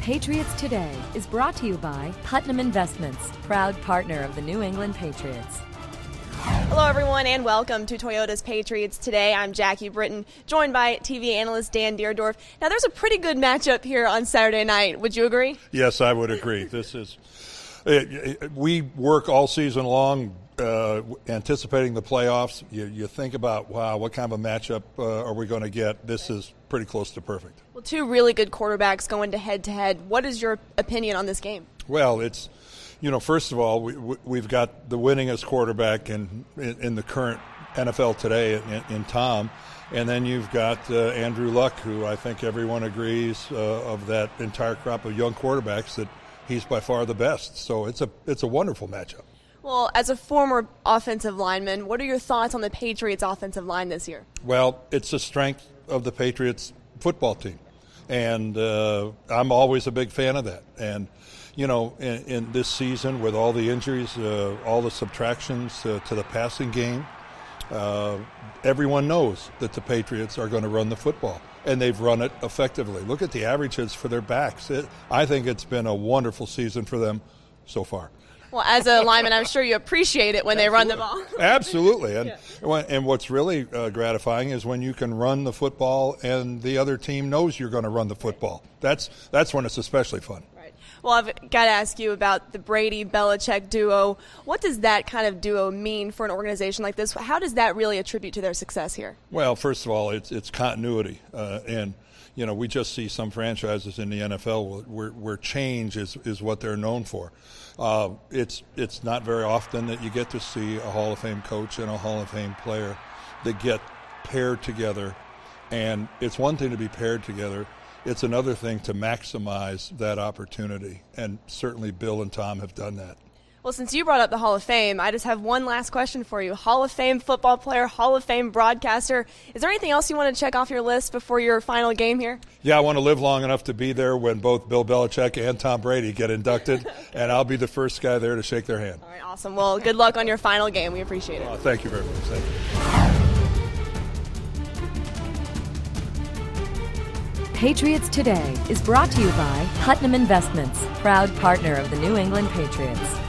Patriots Today is brought to you by Putnam Investments, proud partner of the New England Patriots. Hello, everyone, and welcome to Toyota's Patriots Today. I'm Jackie Britton, joined by TV analyst Dan Deerdorf. Now, there's a pretty good matchup here on Saturday night. Would you agree? Yes, I would agree. We work all season long anticipating the playoffs. You think about, wow, what kind of a matchup are we going to get? This is pretty close to perfect. Well, two really good quarterbacks going to head-to-head. What is your opinion on this game? Well, it's, first of all, we've got the winningest quarterback in the current NFL today in Tom. And then you've got Andrew Luck, who I think everyone agrees of that entire crop of young quarterbacks that he's by far the best. So it's a wonderful matchup. Well, as a former offensive lineman, what are your thoughts on the Patriots' offensive line this year? Well, it's the strength of the Patriots football team. And I'm always a big fan of that. And, in this season with all the injuries, all the subtractions to the passing game, everyone knows that the Patriots are going to run the football. And they've run it effectively. Look at the averages for their backs. I think it's been a wonderful season for them so far. Well, as a lineman, I'm sure you appreciate it when they run the ball. Absolutely. And what's really gratifying is when you can run the football and the other team knows you're going to run the football. That's when it's especially fun. Right. Well, I've got to ask you about the Brady-Belichick duo. What does that kind of duo mean for an organization like this? How does that really attribute to their success here? Well, first of all, it's continuity. And we just see some franchises in the NFL where change is what they're known for. It's not very often that you get to see a Hall of Fame coach and a Hall of Fame player that get paired together. And it's one thing to be paired together. It's another thing to maximize that opportunity. And certainly Bill and Tom have done that. Well, since you brought up the Hall of Fame, I just have one last question for you. Hall of Fame football player, Hall of Fame broadcaster. Is there anything else you want to check off your list before your final game here? Yeah, I want to live long enough to be there when both Bill Belichick and Tom Brady get inducted, and I'll be the first guy there to shake their hand. All right, awesome. Well, good luck on your final game. We appreciate it. Thank you very much. Thank you. Patriots Today is brought to you by Putnam Investments, proud partner of the New England Patriots.